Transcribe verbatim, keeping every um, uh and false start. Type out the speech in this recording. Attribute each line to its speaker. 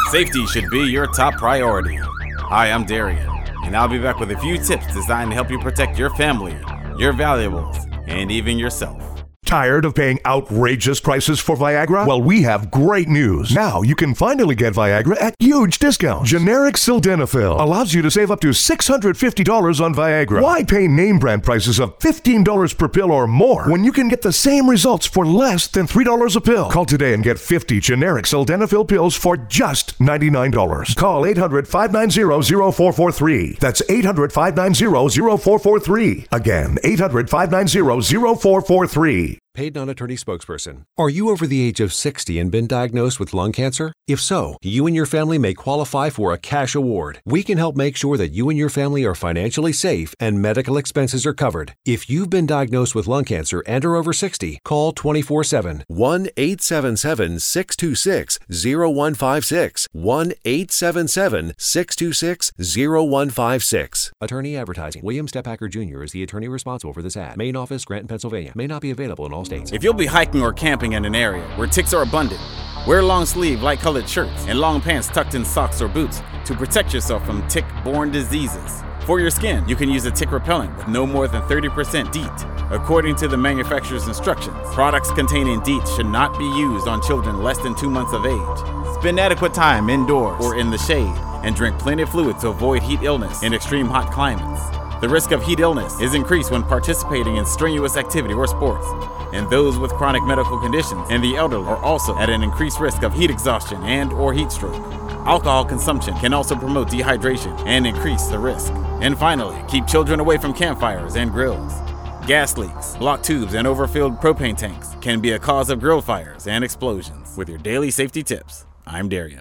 Speaker 1: Safety should be your top priority. Hi, I'm Darian, and I'll be back with a few tips designed to help you protect your family, your valuables, and even yourself.
Speaker 2: Tired of paying outrageous prices for Viagra? Well, we have great news. Now you can finally get Viagra at huge discounts. Generic Sildenafil allows you to save up to six hundred fifty dollars on Viagra. Why pay name brand prices of fifteen dollars per pill or more when you can get the same results for less than three dollars a pill? Call today and get fifty generic Sildenafil pills for just ninety-nine dollars. Call eight hundred, five nine zero, zero four four three. That's eight hundred, five nine zero, zero four four three. Again, eight hundred, five nine zero, zero four four three.
Speaker 3: Paid non-attorney spokesperson. Are you over the age of sixty and been diagnosed with lung cancer? If so, you and your family may qualify for a cash award. We can help make sure that you and your family are financially safe and medical expenses are covered. If you've been diagnosed with lung cancer and are over sixty, call twenty-four seven, one eight seven seven, six two six, zero one five six, one eight seven seven, six two six, zero one five six. Attorney advertising. William Stephacker Junior is the attorney responsible for this ad. Main office, Granton, Pennsylvania. May not be available in all states.
Speaker 1: If you'll be hiking or camping in an area where ticks are abundant, wear long-sleeve, light-colored shirts and long pants tucked in socks or boots to protect yourself from tick-borne diseases. For your skin, you can use a tick repellent with no more than thirty percent DEET. According to the manufacturer's instructions, products containing DEET should not be used on children less than two months of age. Spend adequate time indoors or in the shade and drink plenty of fluid to avoid heat illness in extreme hot climates. The risk of heat illness is increased when participating in strenuous activity or sports, and those with chronic medical conditions and the elderly are also at an increased risk of heat exhaustion and or heat stroke. Alcohol consumption can also promote dehydration and increase the risk. And finally, keep children away from campfires and grills. Gas leaks, blocked tubes, and overfilled propane tanks can be a cause of grill fires and explosions. With your daily safety tips, I'm Darian.